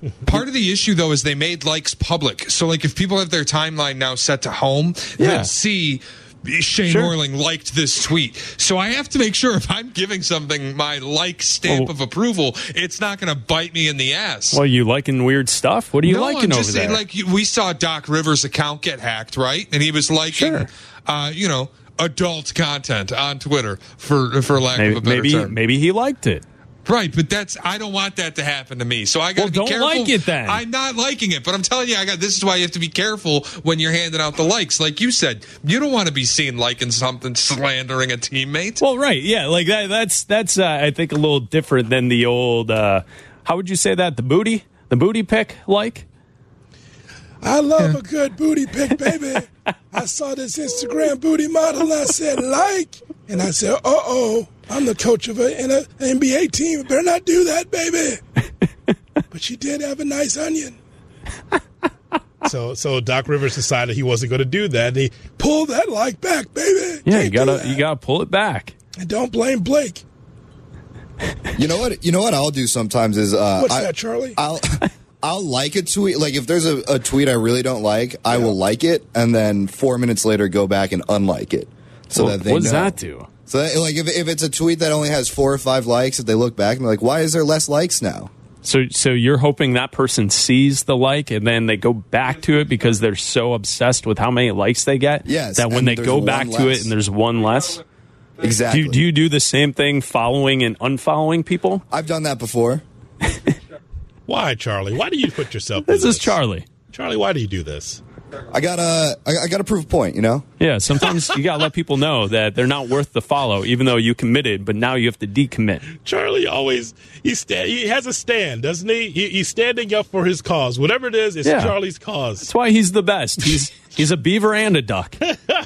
Speaker 3: Part of the issue, though, is they made likes public. So, like, if people have their timeline now set to home,
Speaker 4: Yeah.
Speaker 3: they'll see Shane
Speaker 4: Sure.
Speaker 3: Orling liked this tweet. So I have to make sure if I'm giving something my like stamp
Speaker 4: Oh.
Speaker 3: of approval, it's not going to bite me in the ass.
Speaker 4: Well, you liking weird stuff? What are you
Speaker 3: no,
Speaker 4: liking
Speaker 3: I'm
Speaker 4: over
Speaker 3: just saying,
Speaker 4: there?
Speaker 3: like, you- we saw Doc Rivers' account get hacked, right? And he was liking,
Speaker 4: Sure.
Speaker 3: uh, you know, adult content on Twitter, for for lack
Speaker 4: maybe
Speaker 3: of a better
Speaker 4: maybe,
Speaker 3: term.
Speaker 4: maybe he liked it.
Speaker 3: Right, but that's I don't want that to happen to me. So I got to
Speaker 4: Well,
Speaker 3: be
Speaker 4: don't
Speaker 3: careful.
Speaker 4: like it then.
Speaker 3: I'm not liking it, but I'm telling you, I got. This is why you have to be careful when you're handing out the likes. Like you said, you don't want to be seen liking something, slandering a teammate.
Speaker 4: Well, right, yeah, like that. That's that's uh, I think a little different than the old. Uh, how would you say that? The booty, the booty pick, like.
Speaker 15: I love a good booty pic, baby. I saw this Instagram booty model and I said, like, and I said, uh-oh, I'm the coach of an N B A team. Better not do that, baby. But she did have a nice onion.
Speaker 2: So, so Doc Rivers decided he wasn't going to do that. And he
Speaker 15: Pull that like back, baby.
Speaker 4: Yeah,
Speaker 15: Can't
Speaker 4: you
Speaker 15: do
Speaker 4: gotta
Speaker 15: that.
Speaker 4: you gotta pull it back.
Speaker 15: And don't blame Blake.
Speaker 16: You know what? You know what I'll do sometimes is uh,
Speaker 15: What's
Speaker 16: I,
Speaker 15: that, Charlie?
Speaker 16: I'll I'll like a tweet. Like if there's a, a tweet I really don't like, I will like it, and then four minutes later go back and unlike it, so
Speaker 4: Well,
Speaker 16: that they
Speaker 4: what does
Speaker 16: know.
Speaker 4: that do?
Speaker 16: So that, like if if it's a tweet that only has four or five likes, if they look back and they're like, why is there less likes now?
Speaker 4: So, so you're hoping that person sees the like and then they go back to it because they're so obsessed with how many likes they get.
Speaker 16: Yes,
Speaker 4: that when
Speaker 16: and
Speaker 4: they
Speaker 16: there's
Speaker 4: go
Speaker 16: one
Speaker 4: back to
Speaker 16: less.
Speaker 4: it and there's one less.
Speaker 16: Exactly.
Speaker 4: Do you, do you do the same thing, following and unfollowing people?
Speaker 16: I've done that before.
Speaker 2: Why, Charlie? Why do you put yourself?
Speaker 4: This
Speaker 2: through
Speaker 4: is Charlie.
Speaker 2: Charlie, why do you do this?
Speaker 16: I gotta I, I gotta prove a point, you know.
Speaker 4: Yeah, sometimes you gotta let people know that they're not worth the follow, even though you committed. But now you have to decommit.
Speaker 2: Charlie always he sta- he has a stand, doesn't he? he? He's standing up for his cause, whatever it is. It's
Speaker 4: Yeah.
Speaker 2: Charlie's cause.
Speaker 4: That's why he's the best. He's he's a beaver and a duck.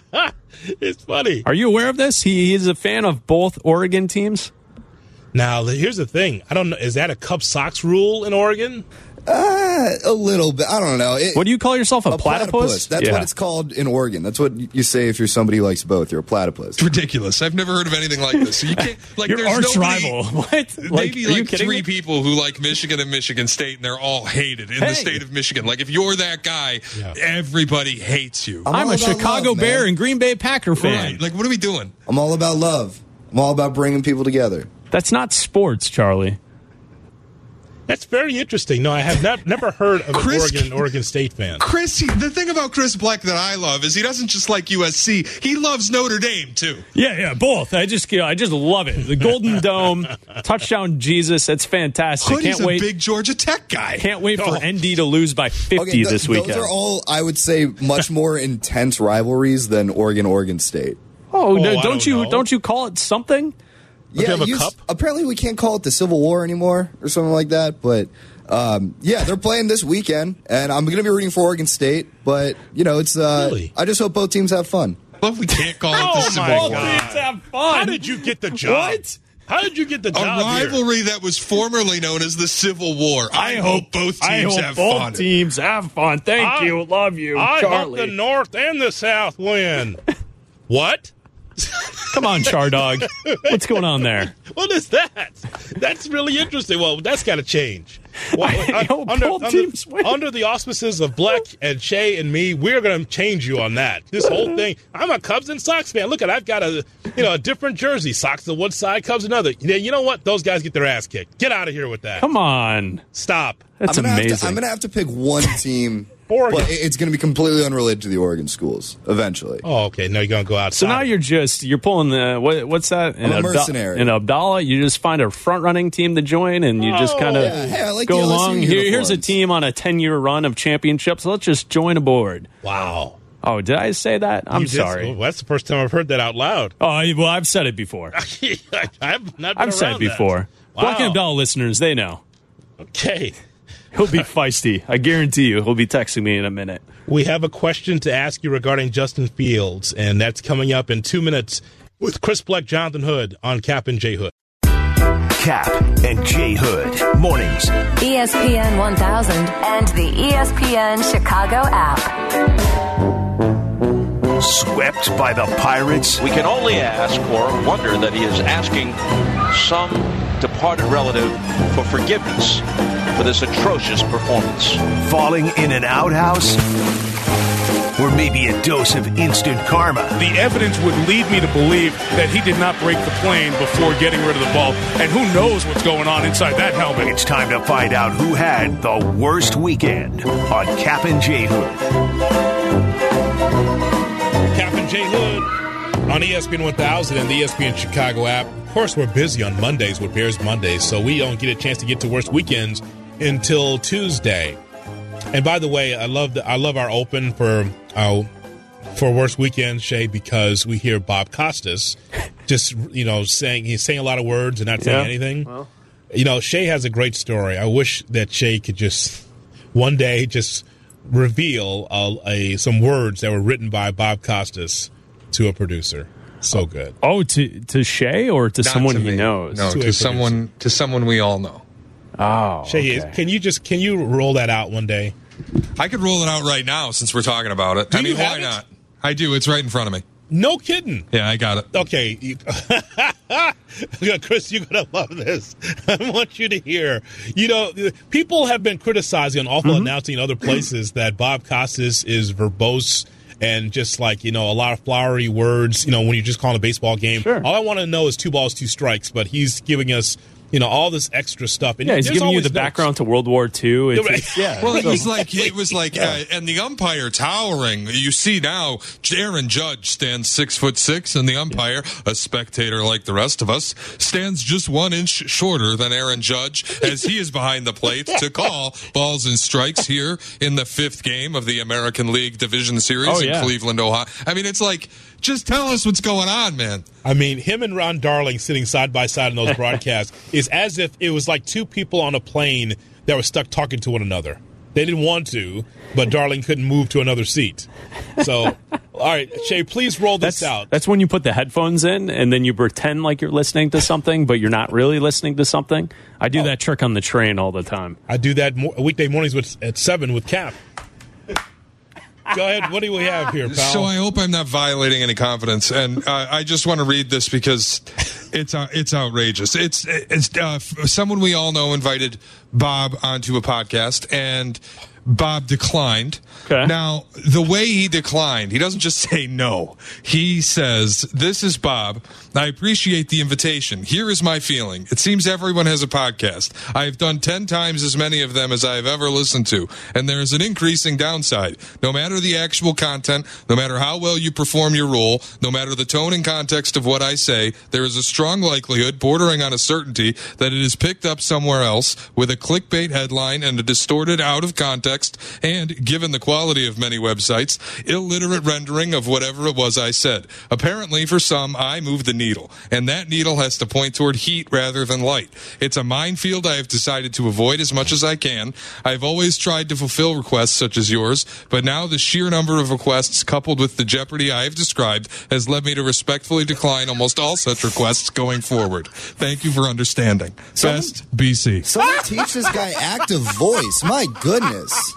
Speaker 2: It's funny.
Speaker 4: Are you aware of this? He is a fan of both Oregon teams.
Speaker 2: Now, here's the thing. I don't know. Is that a Cub Sox rule in Oregon?
Speaker 16: Uh, a little bit. I don't know. It,
Speaker 4: What do you call yourself? A,
Speaker 16: a platypus. That's
Speaker 4: Yeah.
Speaker 16: what it's called in Oregon. That's what you say if you're somebody who likes both. You're a platypus.
Speaker 3: It's ridiculous. I've never heard of anything like this. So you can't like
Speaker 4: Your
Speaker 3: there's
Speaker 4: arch
Speaker 3: nobody,
Speaker 4: rival. What? Like,
Speaker 3: Maybe
Speaker 4: are you
Speaker 3: like
Speaker 4: kidding
Speaker 3: three
Speaker 4: me?
Speaker 3: people who like Michigan and Michigan State, and they're all hated in
Speaker 4: Hey.
Speaker 3: the state of Michigan. Like if you're that guy,
Speaker 2: Yeah.
Speaker 3: everybody hates you.
Speaker 16: I'm
Speaker 4: I'm
Speaker 16: all
Speaker 4: a
Speaker 16: about
Speaker 4: Chicago
Speaker 16: love,
Speaker 4: Bear
Speaker 16: man.
Speaker 4: and Green Bay Packer fan.
Speaker 3: Right? Like what are we doing?
Speaker 16: I'm all about love. I'm all about bringing people together.
Speaker 4: That's not sports, Charlie.
Speaker 2: That's very interesting. No, I have not, never heard of
Speaker 3: Chris-
Speaker 2: an Oregon and Oregon State fan.
Speaker 3: Chris, he, the thing about Chris Black that I love is he doesn't just like U S C; he loves Notre Dame too.
Speaker 4: Yeah, yeah, both. I just, you know, I just love it. The Golden Dome, touchdown, Jesus. That's fantastic.
Speaker 3: Hoodie's
Speaker 4: Can't wait.
Speaker 3: a big Georgia Tech guy.
Speaker 4: Can't wait for
Speaker 2: Oh.
Speaker 4: N D to lose by fifty
Speaker 16: Okay, th-
Speaker 4: this weekend.
Speaker 16: those are all, I would say, much more intense rivalries than Oregon Oregon State.
Speaker 4: oh, no,
Speaker 2: I
Speaker 4: don't,
Speaker 2: don't
Speaker 4: you?
Speaker 2: know.
Speaker 4: Don't you call it something?
Speaker 2: you have a
Speaker 16: you-
Speaker 2: cup?
Speaker 16: apparently we can't call it the Civil War anymore or something like that. But um, yeah, they're playing this weekend, and I'm going to be rooting for Oregon State. But you know, it's uh,
Speaker 2: Really?
Speaker 16: I just hope both teams have fun.
Speaker 3: Well, we can't call it the
Speaker 2: Oh,
Speaker 3: Civil
Speaker 2: my
Speaker 3: War.
Speaker 2: God.
Speaker 4: Teams have fun.
Speaker 2: How did you get the job?
Speaker 4: What?
Speaker 2: How did you get the
Speaker 3: A
Speaker 2: job here?
Speaker 3: rivalry that was formerly known as the Civil War. I,
Speaker 4: I
Speaker 3: hope both
Speaker 4: I
Speaker 3: teams
Speaker 4: hope
Speaker 3: have
Speaker 4: both
Speaker 3: fun.
Speaker 4: teams have fun. Thank
Speaker 2: I-
Speaker 4: you. Love you,
Speaker 2: I
Speaker 4: Charlie.
Speaker 2: hope the North and the South win. What?
Speaker 4: Come on, Chardog. What's going on there?
Speaker 2: What is that? That's really interesting. Well, that's got to change. Well,
Speaker 4: I hope
Speaker 2: under,
Speaker 4: both
Speaker 2: under-
Speaker 4: teams win.
Speaker 2: under the auspices of Black and Shay and me, we're going to change you on that. This whole thing. I'm a Cubs and Sox fan. Look at, I've got a you know a different jersey. Sox on one side, Cubs another. Yeah, you know what? Those guys get their ass kicked. Get out of here with that.
Speaker 4: Come on.
Speaker 2: Stop.
Speaker 4: That's
Speaker 16: I'm gonna
Speaker 4: amazing.
Speaker 16: Have to, I'm going to have to pick one team.
Speaker 2: Oregon.
Speaker 16: But it's going to be completely unrelated to the Oregon schools eventually.
Speaker 2: Oh, okay. No, you're going to go outside.
Speaker 4: So now you're just you're pulling the what, what's that?
Speaker 16: I'm a
Speaker 4: Abda-
Speaker 16: mercenary.
Speaker 4: In Abdallah, you just find a front running team to join, and you just
Speaker 2: Oh,
Speaker 4: kind of
Speaker 16: yeah. Hey, I like
Speaker 4: go
Speaker 16: the L S U
Speaker 4: along. Here, here's a
Speaker 16: uniforms.
Speaker 4: team on a ten year run of championships. Let's just join aboard.
Speaker 2: Wow.
Speaker 4: Oh, did I say that? I'm
Speaker 2: You just-
Speaker 4: sorry.
Speaker 2: well, that's the first time I've heard that out loud.
Speaker 4: Oh, I- well, I've said it before.
Speaker 2: I've not been
Speaker 4: I've said it
Speaker 2: around
Speaker 4: before.
Speaker 2: that. Wow.
Speaker 4: Black and Abdallah listeners, they know.
Speaker 2: Okay.
Speaker 4: He'll be feisty. I guarantee you. He'll be texting me in a minute.
Speaker 2: We have a question to ask you regarding Justin Fields, and that's coming up in two minutes with Chris Black, Jonathan Hood on Cap and J Hood.
Speaker 1: Cap and J Hood. Mornings.
Speaker 7: E S P N one thousand and the E S P N Chicago app.
Speaker 1: Swept by the Pirates.
Speaker 12: We can only ask or wonder that he is asking some departed relative for forgiveness for this atrocious performance.
Speaker 1: Falling in an outhouse? Or maybe a dose of instant karma?
Speaker 11: The evidence would lead me to believe that he did not break the plane before getting rid of the ball. And who knows what's going on inside that helmet.
Speaker 1: It's time to find out who had the worst weekend on Cap and J Hood.
Speaker 2: Cap and J Hood on E S P N one thousand and the E S P N Chicago app. Of course, we're busy on Mondays with Bears Mondays, so we don't get a chance to get to worst weekends until Tuesday. And by the way, I love the, I love our open for uh, for worst weekend, Shay, because we hear Bob Costas just you know saying he's saying a lot of words and not saying yeah. anything. Well. You know, Shay has a great story. I wish that Shay could just one day just reveal a, a some words that were written by Bob Costas to a producer. So good.
Speaker 4: Oh, to to Shay or to
Speaker 3: not
Speaker 4: someone
Speaker 3: to
Speaker 4: he
Speaker 3: me.
Speaker 4: knows?
Speaker 3: No, to, to someone to someone we all know.
Speaker 4: Oh,
Speaker 2: Shay,
Speaker 4: okay.
Speaker 2: can you just can you roll that out one day?
Speaker 3: I could roll it out right now since we're talking about it.
Speaker 2: Do
Speaker 3: I mean,
Speaker 2: you have
Speaker 3: why
Speaker 2: it?
Speaker 3: not? I do. It's right in front of me.
Speaker 2: No kidding.
Speaker 3: Yeah, I got it.
Speaker 2: Okay. You, Chris, you're going to love this. I want you to hear. You know, people have been criticizing on Awful mm-hmm. Announcing in other places that Bob Costas is verbose and just like, you know, a lot of flowery words, you know, when you're just calling a baseball game.
Speaker 4: Sure.
Speaker 2: All I want to know is two balls, two strikes, but he's giving us, you know, all this extra stuff. And
Speaker 4: yeah, he's giving you the
Speaker 2: notes.
Speaker 4: background to World War Two. It's, it's, yeah.
Speaker 3: Well, he's like, it was like, uh, and the umpire towering. You see now, Aaron Judge stands six foot six, and the umpire, a spectator like the rest of us, stands just one inch shorter than Aaron Judge as he is behind the plate to call balls and strikes here in the fifth game of the American League Division Series
Speaker 4: oh,
Speaker 3: in
Speaker 4: yeah.
Speaker 3: Cleveland, Ohio. I mean, it's like, just tell us what's going on, man.
Speaker 2: I mean, him and Ron Darling sitting side by side in those broadcasts is as if it was like two people on a plane that were stuck talking to one another. They didn't want to, but Darling couldn't move to another seat. So, all right, Shay, please roll this
Speaker 4: that's,
Speaker 2: out.
Speaker 4: That's when you put the headphones in and then you pretend like you're listening to something, but you're not really listening to something. I do oh. that trick on the train all the time.
Speaker 2: I do that mo- weekday mornings with, at seven with Cap. Go ahead. What do we have here, pal?
Speaker 3: So I hope I'm not violating any confidence, and uh, I just want to read this because it's uh, it's outrageous. It's it's uh, someone we all know invited Bob onto a podcast, and Bob declined.
Speaker 4: Okay.
Speaker 3: Now, the way he declined, he doesn't just say no. He says, "This is Bob. I appreciate the invitation. Here is my feeling. It seems everyone has a podcast. I have done ten times as many of them as I have ever listened to, and there is an increasing downside. No matter the actual content, no matter how well you perform your role, no matter the tone and context of what I say, there is a strong likelihood, bordering on a certainty, that it is picked up somewhere else with a clickbait headline and a distorted, out of context, and, given the quality of many websites, illiterate rendering of whatever it was I said. Apparently, for some, I moved the needle, and that needle has to point toward heat rather than light. It's a minefield I have decided to avoid as much as I can. I've always tried to fulfill requests such as yours, but now the sheer number of requests coupled with the jeopardy I have described has led me to respectfully decline almost all such requests going forward. Thank you for understanding.
Speaker 16: Someone,
Speaker 3: Best, B C.
Speaker 16: Someone teach this guy active voice. My goodness.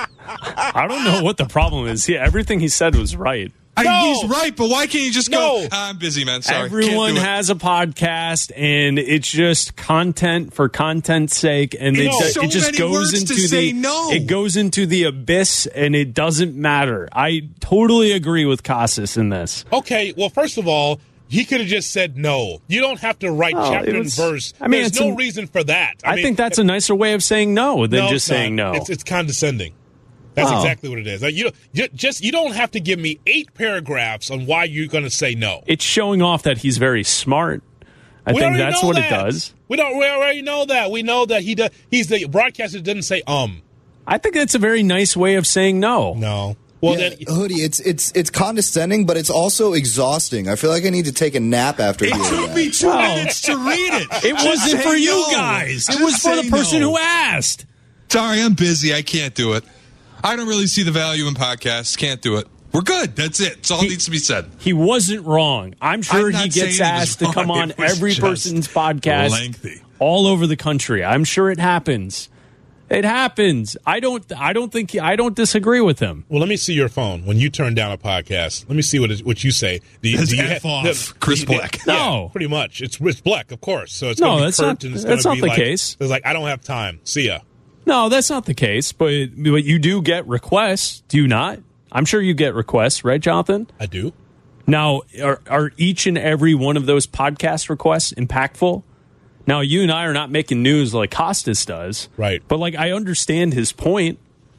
Speaker 4: I don't know what the problem is. Yeah, everything he said was right.
Speaker 3: I,
Speaker 2: no.
Speaker 3: He's right, but why can't you just
Speaker 2: no.
Speaker 3: go, I'm busy, man, sorry.
Speaker 4: Everyone has a podcast, and it's just content for content's sake, and it,
Speaker 3: no.
Speaker 4: just,
Speaker 3: so
Speaker 4: it just goes into the
Speaker 3: no.
Speaker 4: it goes into the abyss, and it doesn't matter. I totally agree with Casas in this.
Speaker 2: Okay, well, first of all, he could have just said no. You don't have to write
Speaker 4: oh,
Speaker 2: chapter
Speaker 4: was,
Speaker 2: and verse.
Speaker 4: I mean,
Speaker 2: There's no
Speaker 4: a,
Speaker 2: reason for that. I,
Speaker 4: I
Speaker 2: mean,
Speaker 4: think that's a nicer way of saying no than
Speaker 2: no,
Speaker 4: just saying
Speaker 2: not.
Speaker 4: no.
Speaker 2: It's, it's condescending. That's
Speaker 4: wow.
Speaker 2: exactly what it is. Like, you you just you don't have to give me eight paragraphs on why you're going to say no.
Speaker 4: It's showing off that he's very smart. I
Speaker 2: we
Speaker 4: think that's what
Speaker 2: that.
Speaker 4: it does.
Speaker 2: We don't. We already know that. We know that he does. He's the broadcaster that doesn't say um.
Speaker 4: I think that's a very nice way of saying no.
Speaker 2: No. Well,
Speaker 16: yeah,
Speaker 2: then,
Speaker 16: Hoodie, it's it's it's condescending, but it's also exhausting. I feel like I need to take a nap after
Speaker 3: it
Speaker 16: hearing that.
Speaker 3: It took me two wow. minutes to read it.
Speaker 4: It wasn't for you
Speaker 3: no.
Speaker 4: guys.
Speaker 3: Just
Speaker 4: it was for the person
Speaker 3: no.
Speaker 4: who asked.
Speaker 3: Sorry, I'm busy. I can't do it. I don't really see the value in podcasts. Can't do it. We're good. That's it. That's all
Speaker 4: he,
Speaker 3: needs to be said.
Speaker 4: He wasn't wrong. I'm sure
Speaker 3: I'm
Speaker 4: he gets asked to come on every person's podcast
Speaker 3: lengthy.
Speaker 4: all over the country. I'm sure it happens. It happens. I don't. I don't think. I don't disagree with him.
Speaker 2: Well, let me see your phone when you turn down a podcast. Let me see what it, what you say. Do you, do you
Speaker 3: F
Speaker 2: ha-
Speaker 3: off,
Speaker 2: the,
Speaker 3: Chris
Speaker 2: the,
Speaker 3: Black.
Speaker 2: Yeah,
Speaker 4: No,
Speaker 2: pretty much. It's Chris Black, of course. So it's
Speaker 4: no,
Speaker 2: gonna be
Speaker 4: that's
Speaker 2: curt
Speaker 4: not.
Speaker 2: and it's
Speaker 4: That's
Speaker 2: gonna
Speaker 4: not
Speaker 2: be
Speaker 4: the
Speaker 2: like,
Speaker 4: case.
Speaker 2: It's like I don't have time. See ya.
Speaker 4: No, that's not the case. But but you do get requests, do you not? I'm sure you get requests, right, Jonathan?
Speaker 2: I do.
Speaker 4: Now, are are each and every one of those podcast requests impactful? Now, you and I are not making news like Costas does.
Speaker 2: Right.
Speaker 4: But, like, I understand his point.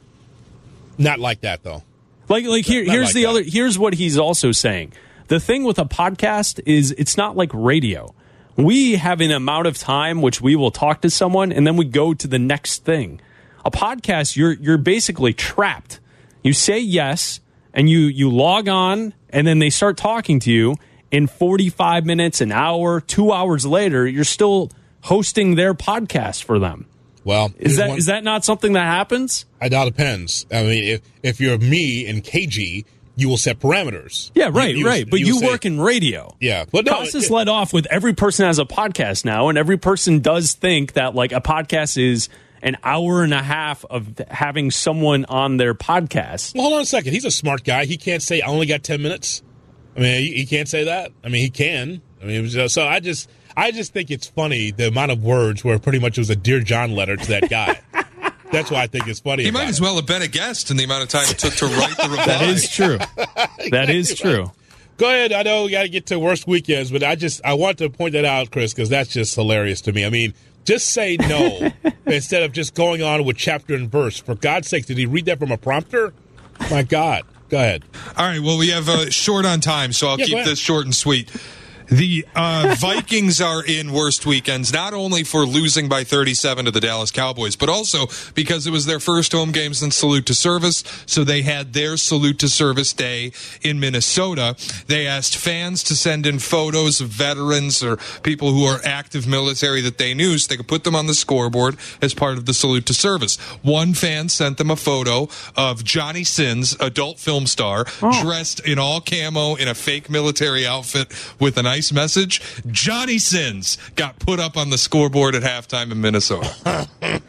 Speaker 2: Not like that, though.
Speaker 4: Like, like here,
Speaker 2: Not
Speaker 4: here's
Speaker 2: like
Speaker 4: the
Speaker 2: that.
Speaker 4: other, here's what he's also saying. The thing with a podcast is it's not like radio. We have an amount of time which we will talk to someone and then we go to the next thing. A podcast, you're you're basically trapped. You say yes and you you log on and then they start talking to you. In forty-five minutes, an hour, two hours later, you're still hosting their podcast for them.
Speaker 2: Well,
Speaker 4: Is that
Speaker 2: one-
Speaker 4: is that not something that happens?
Speaker 2: It all depends. I mean, if if you're me and K G, you will set parameters.
Speaker 4: Yeah, right,
Speaker 2: You- you-
Speaker 4: right. But you,
Speaker 2: will say-
Speaker 4: work in radio.
Speaker 2: Yeah, but no,
Speaker 4: Costas
Speaker 2: it-
Speaker 4: led off with every person has a podcast now, and every person does think that like a podcast is an hour and a half of having someone on their podcast.
Speaker 2: Well, hold on a second. He's a smart guy. He can't say I only got ten minutes. I mean, he, he can't say that. I mean, he can. I mean, it was, uh, so I just, I just think it's funny the amount of words where pretty much it was a Dear John letter to that guy. That's why I think it's funny.
Speaker 3: He
Speaker 2: about
Speaker 3: might as
Speaker 2: it.
Speaker 3: well have been a guest in the amount of time it took to write the reply.
Speaker 4: That is true. That is true.
Speaker 2: Go ahead. I know we got to get to worst weekends, but I just I want to point that out, Chris, because that's just hilarious to me. I mean, just say no instead of just going on with chapter and verse. For God's sake, did he read that from a prompter? My God. Go ahead.
Speaker 3: All right, well, we have uh, short on time, so I'll
Speaker 2: Yeah, go
Speaker 3: keep
Speaker 2: ahead.
Speaker 3: this short and sweet. The uh, Vikings are in worst weekends, not only for losing by thirty-seven to the Dallas Cowboys, but also because it was their first home game since Salute to Service, so they had their Salute to Service day in Minnesota. They asked fans to send in photos of veterans or people who are active military that they knew so they could put them on the scoreboard as part of the Salute to Service. One fan sent them a photo of Johnny Sins, adult film star,
Speaker 4: Oh.
Speaker 3: dressed in all camo in a fake military outfit with a nice message. Johnny Sins got put up on the scoreboard at halftime in Minnesota.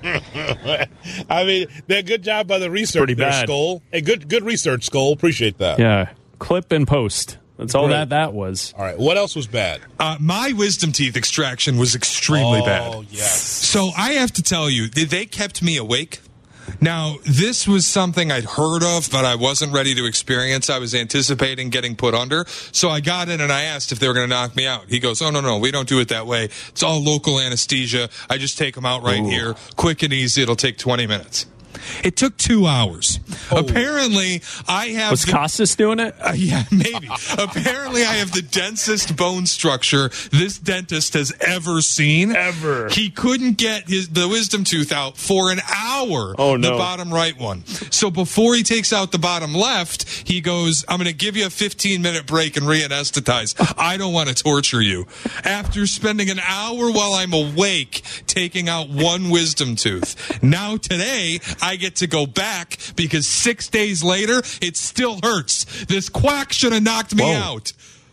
Speaker 2: I mean, that good job by the research
Speaker 4: Pretty
Speaker 2: there,
Speaker 4: bad.
Speaker 2: Skull. Hey, good good research, Skull. Appreciate that.
Speaker 4: Yeah. Clip and post. That's all
Speaker 2: Great.
Speaker 4: that that was.
Speaker 2: All right. What else was bad?
Speaker 3: Uh, my wisdom teeth extraction was extremely
Speaker 2: oh,
Speaker 3: bad.
Speaker 2: yes.
Speaker 3: So I have to tell you, they- they kept me awake. Now, this was something I'd heard of, but I wasn't ready to experience. I was anticipating getting put under. So I got in and I asked if they were going to knock me out. He goes, oh, no, no, we don't do it that way. It's all local anesthesia. I just take them out right
Speaker 4: Ooh.
Speaker 3: here. Quick and easy. It'll take twenty minutes. It took two hours. Apparently, I have...
Speaker 4: Was
Speaker 3: the-
Speaker 4: Costas doing it?
Speaker 3: Uh, yeah, maybe. Apparently, I have the densest bone structure this dentist has ever seen.
Speaker 4: Ever.
Speaker 3: He couldn't get his the wisdom tooth out for an hour.
Speaker 4: Oh, no.
Speaker 3: The bottom right one. So before he takes out the bottom left, he goes, I'm going to give you a fifteen minute break and re-anesthetize. I don't want to torture you. After spending an hour while I'm awake taking out one wisdom tooth. Now today, I get to go back because six days later, it still hurts. This quack should have knocked me
Speaker 4: Whoa.
Speaker 3: out.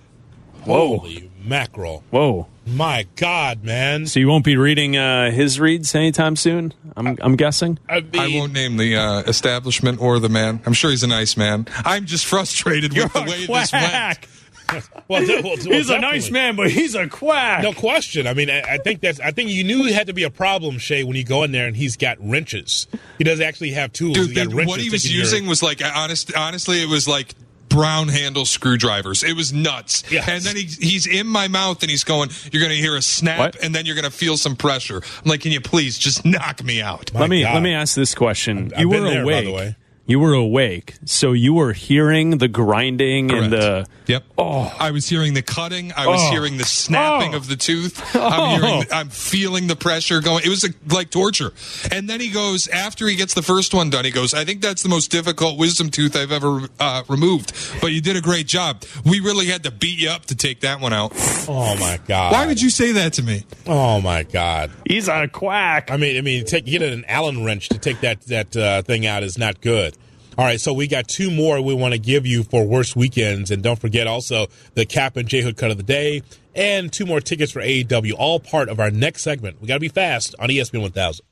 Speaker 4: Whoa.
Speaker 2: Holy mackerel.
Speaker 4: Whoa.
Speaker 2: My God, man.
Speaker 4: So you won't be reading uh, his reads anytime soon, I'm, I'm guessing?
Speaker 2: I, mean,
Speaker 3: I won't name the uh, establishment or the man. I'm sure he's a nice man. I'm just frustrated with the way this went.
Speaker 2: well, well, well,
Speaker 4: He's a
Speaker 2: definitely.
Speaker 4: nice man, but he's a quack.
Speaker 2: No question. I mean, I, I think that's. I think you knew it had to be a problem, Shay, when you go in there and he's got wrenches. He doesn't actually have tools.
Speaker 3: Dude,
Speaker 2: He's got
Speaker 3: the-
Speaker 2: wrenches
Speaker 3: what he was
Speaker 2: taking your-
Speaker 3: using was like, honest, honestly, it was like brown handle screwdrivers. It was nuts.
Speaker 2: Yes.
Speaker 3: And then he, he's in my mouth and he's going, you're going to hear a snap
Speaker 4: What?
Speaker 3: and then you're going to feel some pressure. I'm like, can you please just knock me out?
Speaker 2: My
Speaker 4: let me
Speaker 2: God.
Speaker 4: let me ask this question.
Speaker 2: I've
Speaker 4: you
Speaker 2: been
Speaker 4: were
Speaker 2: there, by
Speaker 4: awake.
Speaker 2: the way.
Speaker 4: You were awake, so you were hearing the grinding and the.
Speaker 3: Yep.
Speaker 4: Oh.
Speaker 3: I was hearing the cutting. I was
Speaker 4: Oh.
Speaker 3: hearing the snapping
Speaker 4: Oh.
Speaker 3: of the tooth.
Speaker 4: Oh.
Speaker 3: I'm hearing. I'm feeling the pressure going. It was a, like torture. And then he goes after he gets the first one done. He goes, I think that's the most difficult wisdom tooth I've ever uh, removed. But you did a great job. We really had to beat you up to take that one out.
Speaker 2: Oh my God!
Speaker 3: Why would you say that to me?
Speaker 2: Oh my God!
Speaker 4: He's a quack.
Speaker 2: I mean, I mean, take get an Allen wrench to take that that uh, thing out is not good. All right, so we got two more we want to give you for worst weekends, and don't forget also the Cap and J Hood cut of the day, and two more tickets for A E W, all part of our next segment. We got to be fast on E S P N one thousand.